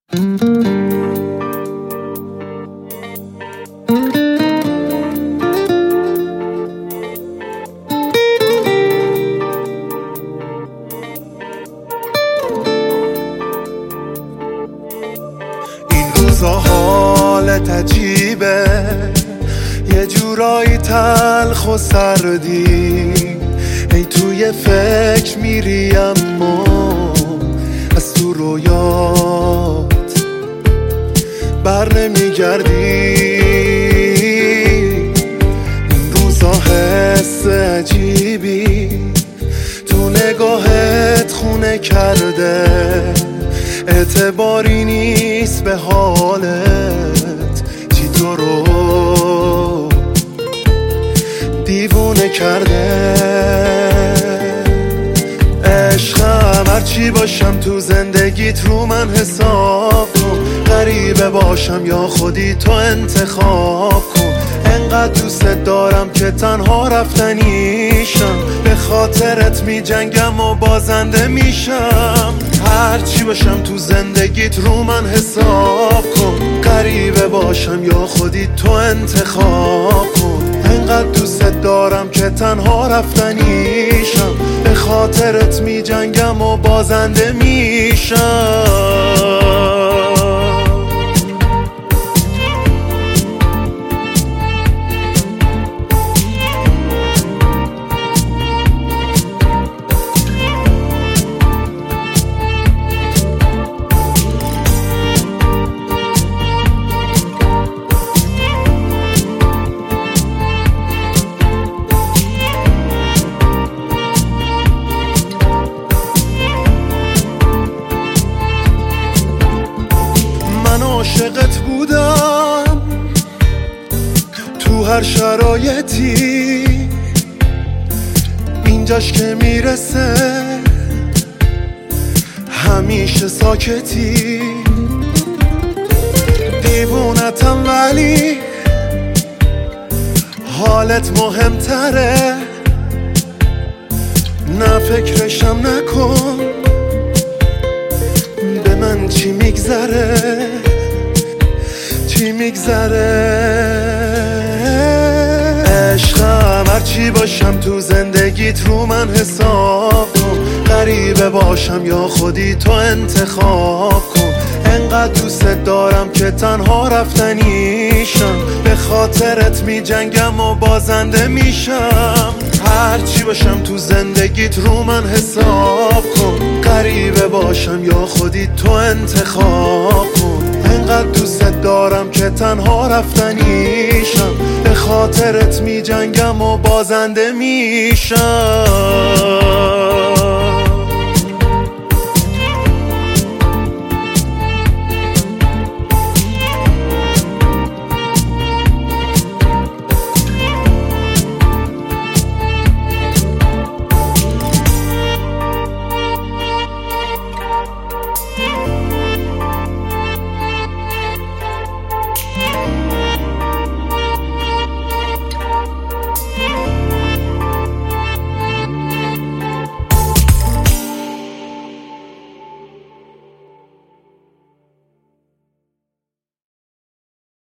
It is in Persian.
حالت عجیبه، یه جورایی تلخ و سردی، ای توی فکر میری اما از تو رویات بر نمیگردی. این روزا حس عجیبی تو نگاهت خونه کرده، اعتباری نیست به حالت، چی تو رو دیوونه کرده. عشقم هرچی باشم تو زندگیت رو من حساب کن، غریبه باشم یا خودی تو انتخاب کن. انقدر دوست دارم که تنها رفتنیشم، به خاطرت می جنگم و بازنده میشم. هرچی باشم تو زندگیت رو من حساب کن، غریبه باشم یا خودی تو انتخاب کن. انقدر دوست دارم که تنها رفتنیشم، به خاطرت می جنگم و بازنده میشم. عاشقت بودم تو هر شرایطی، اینجاش که میرسه همیشه ساکتی. دیوونتم ولی حالت مهمتره، نه فکرشم نکن به من چی میگذره، چی میگذره. عشقم هرچی باشم تو زندگیت رو من حساب کن، غریبه باشم یا خودی تو انتخاب کن. انقدر دوست دارم که تنها رفتنیشم، به خاطرت می جنگم و بازنده میشم. هرچی باشم تو زندگیت رو من حساب کن، غریبه باشم یا خودی تو انتخاب کن. انقدر دوست دارم که تنها رفتنیشم، به خاطرت می جنگم و بازنده میشم.